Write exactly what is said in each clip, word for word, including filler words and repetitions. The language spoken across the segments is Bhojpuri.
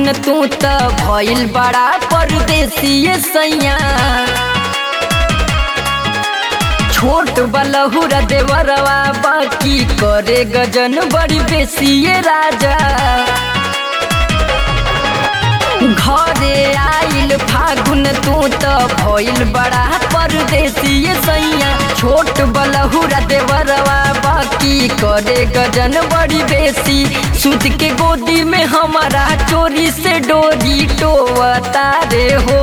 फागुन तू त भइल बड़ा परदेसी सैया। छोट बलहुरा देवरवा बाकी करे गजन बड़ी बेसी राजा। घरे आइल फागुन तू त भइल बड़ा परदेसी सैया। छोट बलहुरा देवरवा बाकी करे गजन बड़ी बेसी। सुत के गोदी में हमारा चोरी से डोरी टोवता रे हो।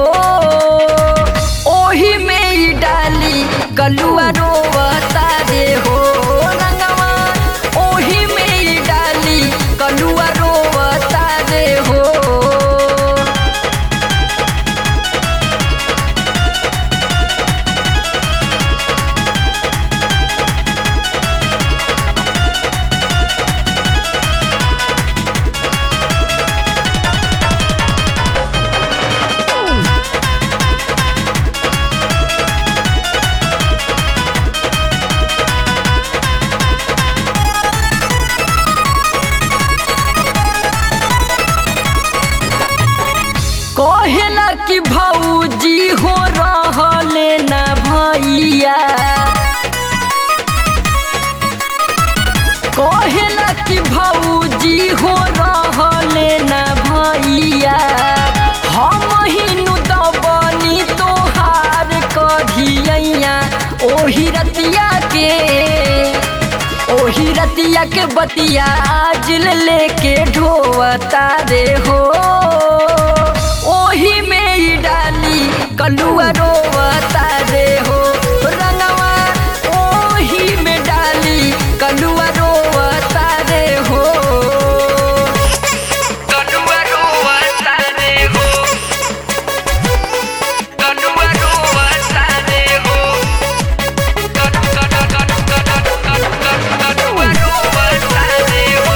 ओही में ही डाली कलुआ रोवता रे हो रंगवा। ओही में ही डाली कलुआ रोवता रे हो। कहेला कि भौजी हो रहले ना भैया। कहेला कि भौजी हो रहले ना भैया। हम हिनु दबनी तोहार कधिया। ओही रतिया के ओही रतिया के बतिया आज लेके ढोवता रे हो। ओही में ही डाली कलुआ रोवता रे हो रंगवा। ओही में डाली कलुआ रोवता रे हो। कलुआ रोवता रे हो। कलुआ रोवता रे हो। कलुआ रोवता रे हो।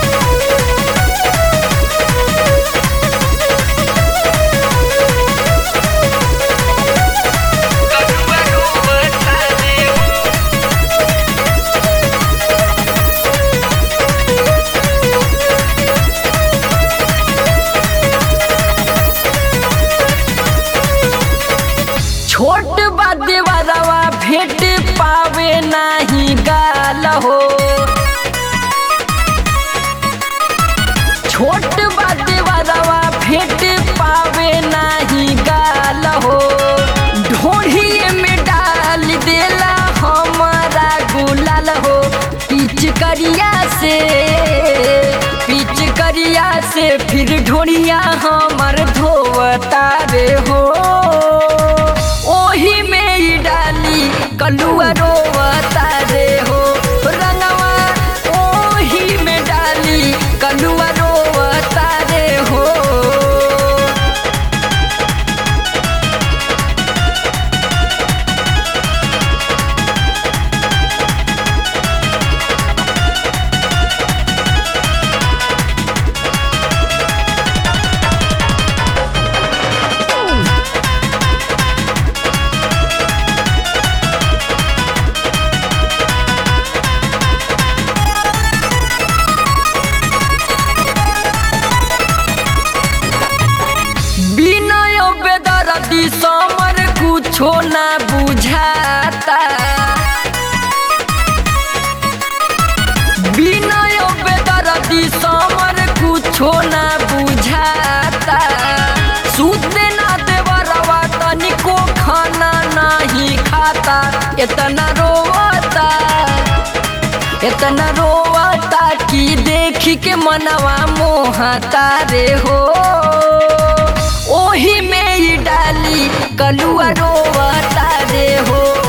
छोट बादेवरवा भेट पावे नाही गाल हो। छोट बादेवरवा भेट पावे नाही गाल हो। ढोढ़िए में डाल देला हमारा गुलाल हो। पिचकरिया से पिचकरिया से फिर ढोढ़िया हमर धोवता रे हो। ओही में ही डाली कलुआ रोवता रे हो रंगवा। ओही में डाली कलुआ रोवता रे हो। बिनय बेदर्दी समर कुछो ना बुझाता। बिनय बेदर्दी समर कुछो ना बुझाता। सुते ना देवरवा तनिको खाना नहीं खाता। इतना रोवता इतना रोवता कि देखी के मनवा मोहता रे हो। ओही में ही डाली कलुआ रोवता रे हो।